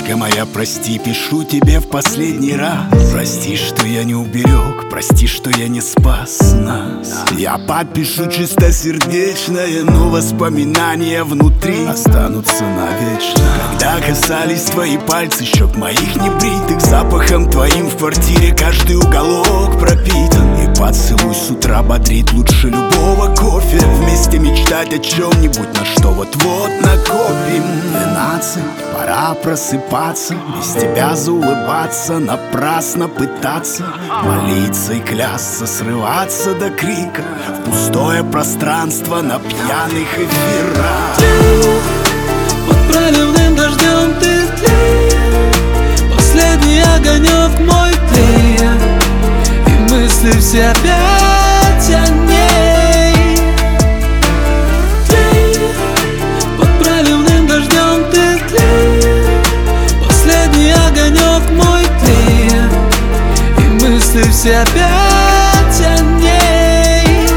Девочка моя, прости, пишу тебе в последний раз. Прости, что я не уберег, прости, что я не спас нас. Я подпишу чистосердечное, но воспоминания внутри останутся навечно. Когда касались твои пальцы щек моих небритых, запахом твоим в квартире каждый уголок пропитан. И поцелуй с утра бодрит лучше любого кофе. Вместе мечтать о чем-нибудь, на что вот-вот накопим. 12, пора просыпаться, без тебя заулыбаться, напрасно пытаться молиться и клясться, срываться до крика в пустое пространство на пьяных эфирах. Под проливным дождем ты тлеешь, последний огонек мой тлеет, и мысли все опять о ней. Тлеет, под проливным дождем ты тлеешь, последний огонек мой тлеет, и мысли все опять о ней.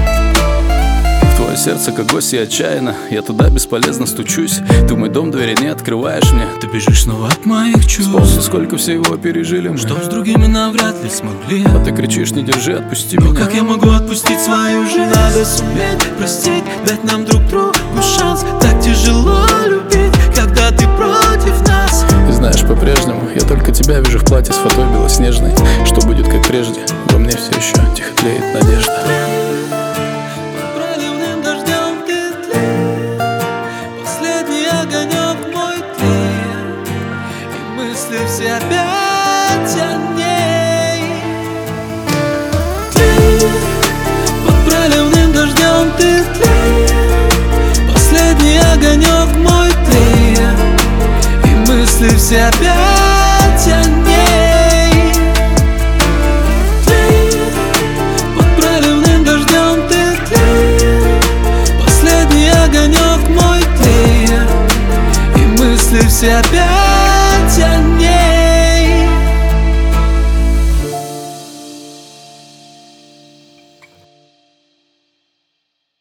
В твое сердце, как гость, я отчаянно, я туда бесполезно стучусь. Ты в мой дом двери не открываешь мне. Ты бежишь снова от моих чувств. Вспомни, сколько всего пережили мы, что с другими навряд ли смогли. А ты кричишь, не держи, отпусти Но меня. как я могу отпустить свою жизнь? Надо суметь простить, дать нам друг другу шанс. Так тяжело любить, когда ты против нас. И знаешь, по-прежнему я только тебя вижу в платье с фатой белоснежной. Что будет как прежде, во мне все еще тихо тлеет надежда. Под проливным дождем ты тлеешь, последний огонек мой тлеет, и мысли все опять о ней. Тлеет, под проливным дождем ты тлеешь, последний огонек мой тлеет, и мысли все опять о ней. Тлеет, под проливным дождем ты тлеешь, последний огонек мой тлеет, и мысли все опять о ней.